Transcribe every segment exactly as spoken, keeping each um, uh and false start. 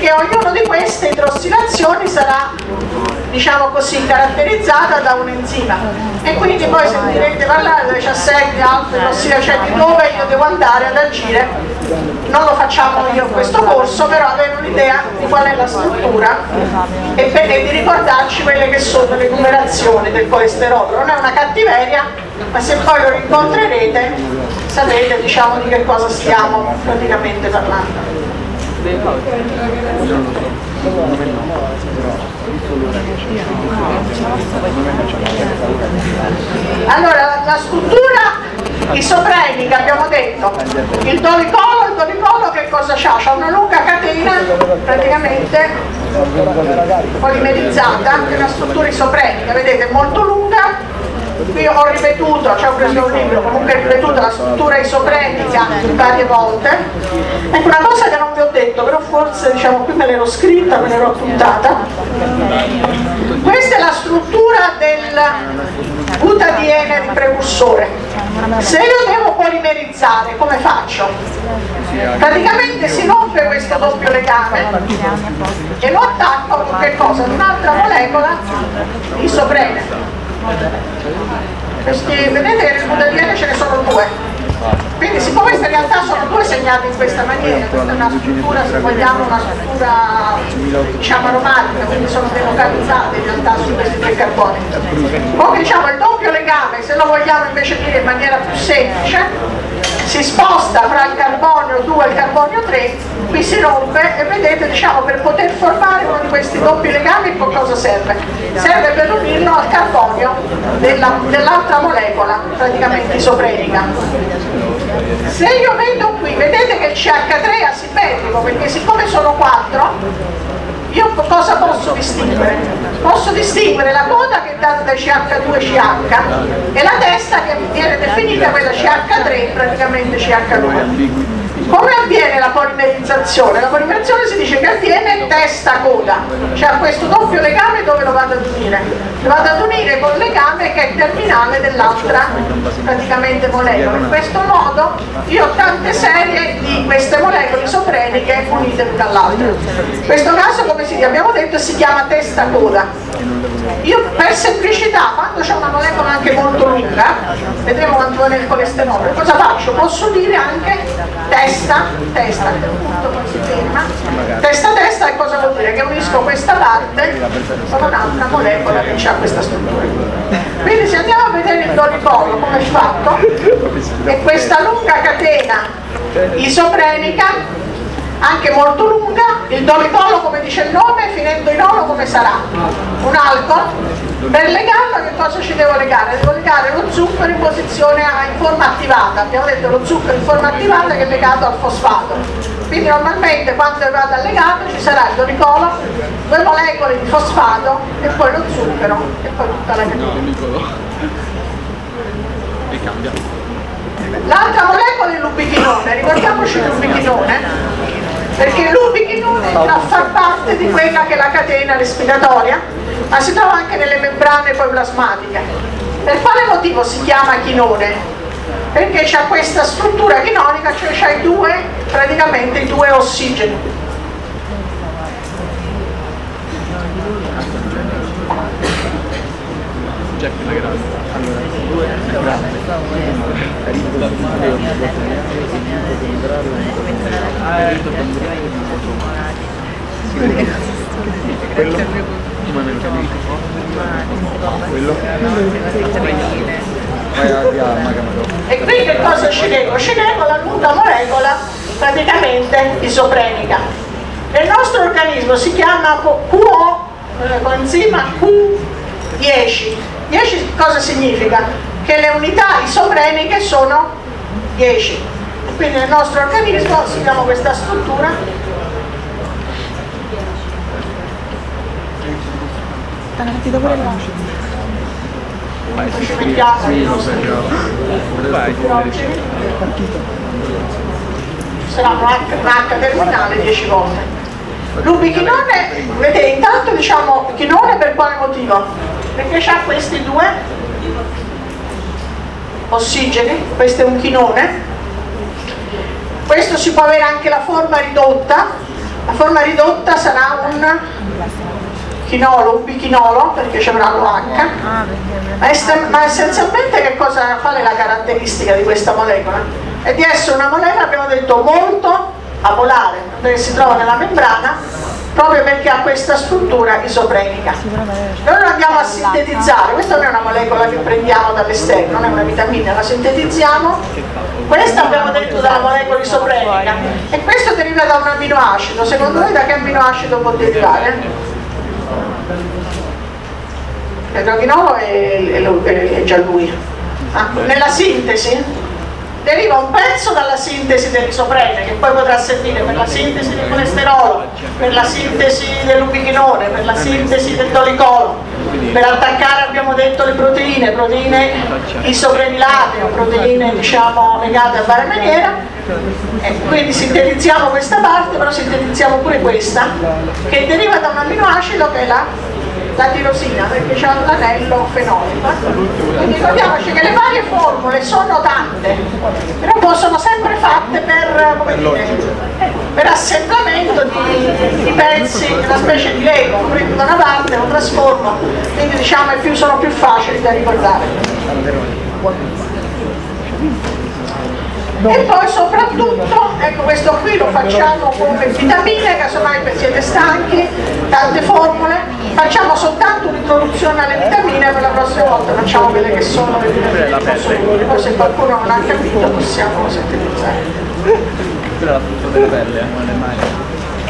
che ognuna di queste idrossilazioni sarà, diciamo così, caratterizzata da un enzima, e quindi poi sentirete parlare delle diciassette altre idrossilaceti dove io devo andare ad agire. Non lo facciamo io in questo corso, però avere un'idea di qual è la struttura e, per, e di ricordarci quelle che sono le numerazioni del colesterolo. Non è una cattiveria, ma se poi lo rincontrerete sapete, diciamo, di che cosa stiamo praticamente parlando. Allora, la, la struttura isoprenica, abbiamo detto, il dolicolo, il dolicolo che cosa c'ha? C'ha una lunga catena praticamente polimerizzata, che è una struttura isoprenica, vedete, molto lunga. Qui ho ripetuto, cioè ho preso un libro, comunque ho ripetuto la struttura isoprenica varie volte. Ecco, una cosa che non vi ho detto, però forse, diciamo, qui me l'ero scritta, me l'ero appuntata. Questa è la struttura del butadiene di precursore. Se io devo polimerizzare, come faccio? Praticamente si rompe questo doppio legame e lo attacco con che cosa? Ad un'altra molecola isoprenica. Questi, vedete che nel butadiene ce ne sono due, quindi siccome queste in realtà sono due segnate in questa maniera, questa è una struttura, se vogliamo, una struttura, diciamo, aromatica, quindi sono delocalizzate in realtà su questi tre carboni. Poi diciamo il doppio legame, se lo vogliamo invece dire in maniera più semplice, si sposta fra il carbonio due e il carbonio tre, qui si rompe e vedete, diciamo, per poter formare uno di questi doppi legami che cosa serve? Serve per unirlo al carbonio della, dell'altra molecola praticamente isoprenica. Se io vedo qui, vedete che il C H tre è asimmetrico, perché siccome sono quattro, io cosa posso distinguere? Posso distinguere la coda che è data da C H due C H e la testa che viene definita quella C H tre, praticamente C H due. Come avviene la polimerizzazione? La polimerizzazione si dice che avviene testa-coda, cioè a questo doppio legame dove lo vado ad unire? Lo vado ad unire col legame che è terminale dell'altra praticamente molecola. In questo modo io ho tante serie di queste molecole isopreniche unite l'una all'altra. In questo caso, come si, abbiamo detto, si chiama testa-coda. Io per semplicità, quando c'è una molecola anche molto lunga, vedremo quanto vale il colesterolo, cosa faccio? Posso dire anche testa, testa, che appunto poi si ferma, testa testa, e cosa vuol dire? Che unisco questa parte con un'altra molecola che ha questa struttura. Quindi se andiamo a vedere il dolicolo come è fatto, è questa lunga catena isoprenica, anche molto lunga. Il dolicolo, come dice il nome, finendo in olo come sarà? Un alcol. Per legarlo che cosa ci devo legare? Devo legare lo zucchero in posizione A, in forma attivata. Abbiamo detto lo zucchero in forma attivata che è legato al fosfato. Quindi normalmente quando vado a legato ci sarà il dolicolo, due molecole di fosfato e poi lo zucchero e poi tutta la catena. E cambia. L'altra molecola è l'ubichinone, ricordiamoci l'ubichinone, perché l'ubichinone entra a far parte di quella che è la catena respiratoria, ma si trova anche nelle membrane poi plasmatiche. Per quale motivo si chiama chinone? Perché c'ha questa struttura chinonica, cioè c'ha i due, praticamente i due ossigeni. Quello? Quello? E qui che cosa ci leggo? Ci leggo la lunga molecola praticamente isoprenica. Nel nostro organismo si chiama Q O, coenzima Q dieci. dieci cosa significa? Che le unità isopreniche sono dieci. Quindi nel nostro organismo seguiamo questa struttura. Ci mettiamo sarà un H terminale dieci volte. L'ubichinone, vedete, intanto diciamo chinone per quale motivo? Perché ha questi due ossigeni, questo è un chinone. Questo si può avere anche la forma ridotta, La forma ridotta sarà un chinolo, un bichinolo, perché ci avrà l'O H, ma, est- ma essenzialmente che cosa, qual è la caratteristica di questa molecola? È di essere una molecola, abbiamo detto, molto apolare, perché si trova nella membrana, proprio perché ha questa struttura isoprenica. Noi la andiamo a sintetizzare, questa non è una molecola che prendiamo dall'esterno, non è una vitamina, la sintetizziamo. Questa abbiamo detto dalla molecola isoprenica e questo deriva da un aminoacido. Secondo voi da che aminoacido può derivare? L'idrochinolo è, è, è già lui. Ah, nella sintesi deriva un pezzo dalla sintesi dell'isoprene, che poi potrà servire per la sintesi del colesterolo, per la sintesi dell'ubichinone, per la sintesi del dolicolo, per attaccare, abbiamo detto, le proteine, proteine isoprenilate o proteine, diciamo, legate a varia maniera. E quindi sintetizziamo questa parte, però sintetizziamo pure questa, che deriva da un aminoacido che è la la tirosina, perché c'è l'anello fenolico. Quindi ricordiamoci che le varie formule sono tante, però possono sempre fatte per, come dire, per assemblamento di, di pezzi, una specie di Lego, lo prendo da una parte, lo trasformo, quindi diciamo è più, sono più facili da ricordare. E poi soprattutto, ecco, questo qui lo facciamo come vitamine, casomai siete stanchi, tante formule, facciamo soltanto un'introduzione alle vitamine, per la prossima volta facciamo quelle che sono le vitamine. Poi se qualcuno non ha capito possiamo sintetizzare. Quella è la frutta delle pelle, eh, non è mai.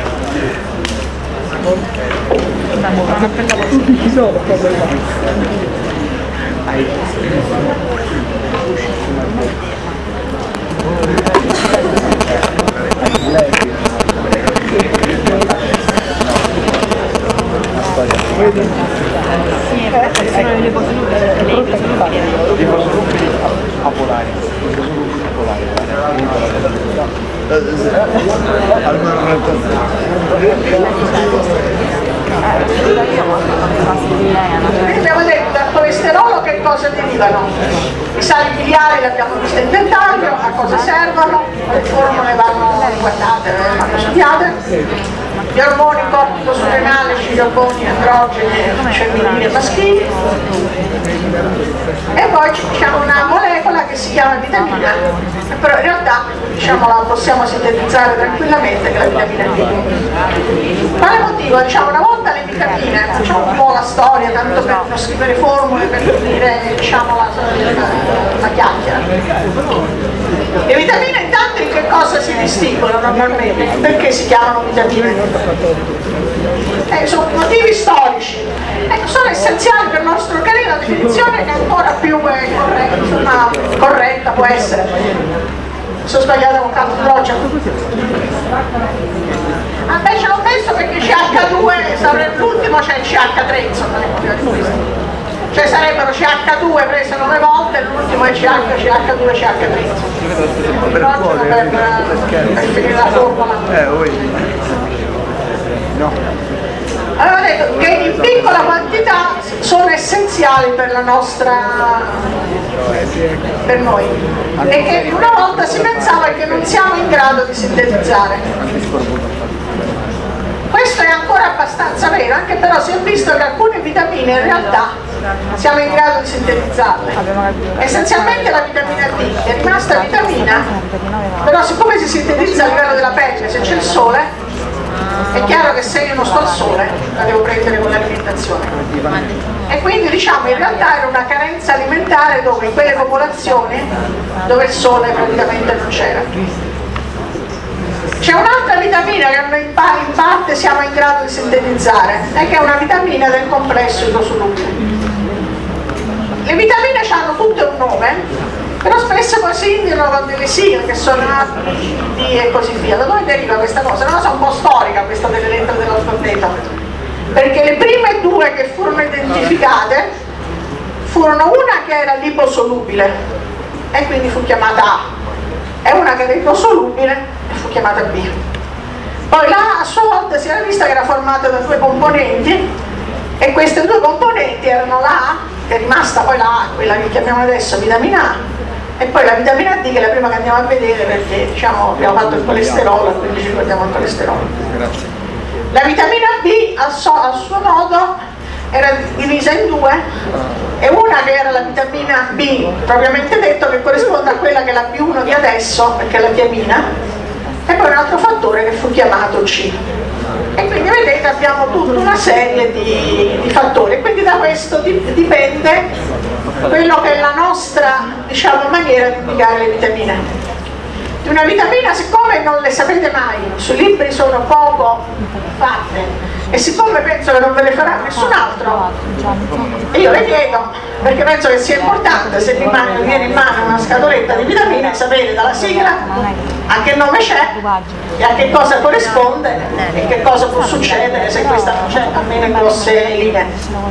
Quindi abbiamo detto dal colesterolo che cosa derivano? I sali biliari li abbiamo visto in dettaglio, a cosa servono, le formule vanno guardate, vanno studiate. Gli ormoni cortico-surrenali, gli ormoni androgeni, femminili e maschili. E poi c'è una molecola che si chiama vitamina, però in realtà diciamo, la possiamo sintetizzare tranquillamente, che è la vitamina D. Quale motivo? Diciamo, una volta le vitamine, facciamo un po' la storia, tanto per non scrivere formule, per dire diciamo, la, la, la chiacchiera. Le vitamine intanto in che cosa si distinguono normalmente? Perché si chiamano vitamine? Eh, sono motivi storici, ecco, sono essenziali per il nostro organismo, la definizione che è ancora più eh, corretta, insomma, corretta può essere. Sono sbagliata con calcologia. Ah beh, ce l'ho messo perché C H due, l'ultimo c'è il C H tre, insomma, cioè sarebbero C H due prese nove volte e l'ultimo è C H, C H due, C H tre. Per, per, per finire la formula. Eh, voi. No. Allora ho detto che in piccola quantità sono essenziali per la nostra, per noi, e che una volta si pensava che non siamo in grado di sintetizzare. Questo è ancora abbastanza vero, anche però si è visto che alcune vitamine in realtà siamo in grado di sintetizzarle. Essenzialmente la vitamina D è rimasta vitamina, però siccome si sintetizza a livello della pelle, se c'è il sole, è chiaro che se io non sto al sole la devo prendere con l'alimentazione, e quindi diciamo in realtà era una carenza alimentare dove in quelle popolazioni dove il sole praticamente non c'era. C'è un'altra vitamina che in parte siamo in grado di sintetizzare, e che è una vitamina del complesso idrosolubile. Le vitamine hanno tutte un nome, però spesso poi si indicano con delle sigle che sono A, B e così via. Da dove deriva questa cosa? È una cosa un po' storica questa delle lettere dell'alfabeto, perché le prime due che furono identificate furono una che era liposolubile e quindi fu chiamata A, e una che era iposolubile e fu chiamata B. Poi la A a sua volta si era vista che era formata da due componenti, e queste due componenti erano la A, che è rimasta poi la A, quella che chiamiamo adesso vitamina A, e poi la vitamina D che è la prima che andiamo a vedere perché diciamo abbiamo fatto il colesterolo, quindi ci ricordiamo il colesterolo. Grazie. La vitamina B al, so, al suo modo era divisa in due, e una che era la vitamina B propriamente detto, che corrisponde a quella che è la B uno di adesso, perché è la tiamina, e poi un altro fattore che fu chiamato C. E quindi vedete abbiamo tutta una serie di, di fattori, quindi da questo dipende quello che è la nostra, diciamo, maniera di indicare le vitamine. Di una vitamina, siccome non le sapete mai, sui libri sono poco fatte e siccome penso che non ve le farà nessun altro, io le chiedo, perché penso che sia importante, se vi viene in mano una scatoletta di vitamine, sapere dalla sigla a che nome c'è e a che cosa corrisponde e che cosa può succedere se questa non c'è, almeno in grosse linee.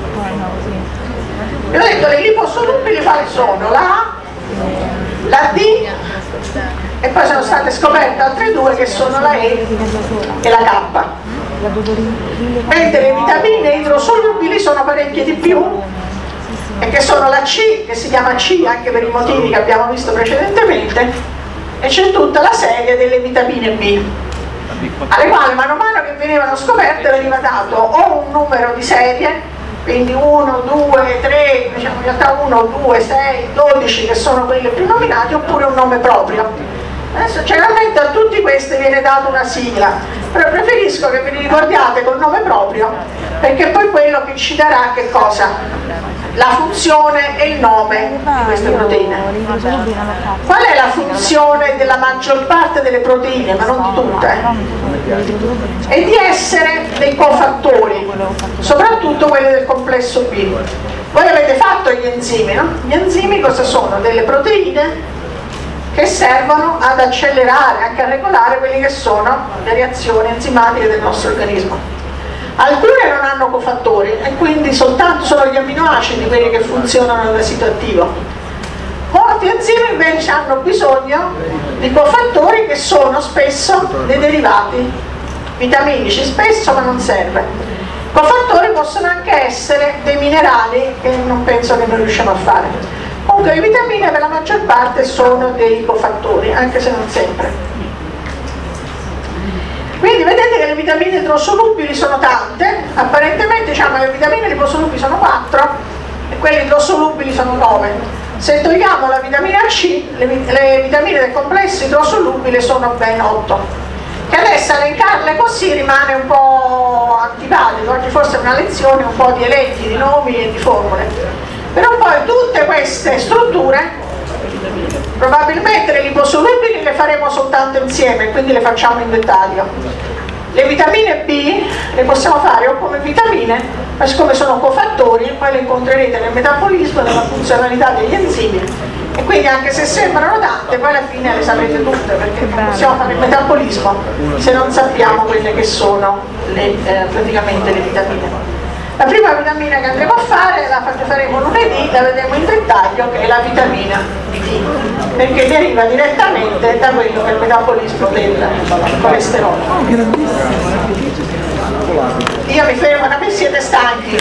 Vi ho detto, le liposolubili quali sono? La A, la D, e poi sono state scoperte altre due che sono la E e la K. Mentre le vitamine idrosolubili sono parecchie di più, e che sono la C, che si chiama C anche per i motivi che abbiamo visto precedentemente, e c'è tutta la serie delle vitamine B, alle quali mano a mano che venivano scoperte veniva dato o un numero di serie, quindi uno, due, tre, diciamo in realtà uno, due, sei, dodici che sono quelle più nominate, oppure un nome proprio. Adesso generalmente a tutti questi viene data una sigla, però preferisco che vi ricordiate col nome proprio, perché poi quello che ci darà che cosa? La funzione e il nome di queste proteine. Qual è la funzione della maggior parte delle proteine, ma non di tutte? È di essere dei cofattori, soprattutto quelli del complesso B. Voi avete fatto gli enzimi, no? Gli enzimi cosa sono? Delle proteine che servono ad accelerare, anche a regolare quelle che sono le reazioni enzimatiche del nostro organismo. Alcune non hanno cofattori e quindi soltanto sono gli amminoacidi quelli che funzionano da sito attivo. Molti enzimi invece hanno bisogno di cofattori che sono spesso dei derivati vitaminici, spesso ma non serve. Cofattori possono anche essere dei minerali che non penso che noi riusciamo a fare. Comunque le vitamine per la maggior parte sono dei cofattori, anche se non sempre. Quindi vedete che le vitamine idrosolubili sono tante, apparentemente diciamo che le vitamine liposolubili sono quattro e quelle idrosolubili sono nove. Se togliamo la vitamina C, le, le vitamine del complesso idrosolubile sono ben otto. Che adesso elencarle così rimane un po' antipatico, oggi forse è una lezione un po' di eletti, di nomi e di formule. Però poi tutte queste strutture, probabilmente le liposolubili le faremo soltanto insieme, quindi le facciamo in dettaglio. Le vitamine B le possiamo fare o come vitamine, ma siccome sono cofattori, poi le incontrerete nel metabolismo e nella funzionalità degli enzimi, e quindi anche se sembrano tante, poi alla fine le saprete tutte, perché non possiamo fare il metabolismo se non sappiamo quelle che sono le, eh, praticamente le vitamine. La prima vitamina che andremo a fare, la faremo lunedì, la vedremo in dettaglio, che è la vitamina D, perché deriva direttamente da quello che è il metabolismo del colesterolo. Io mi fermo, ma siete stanchi?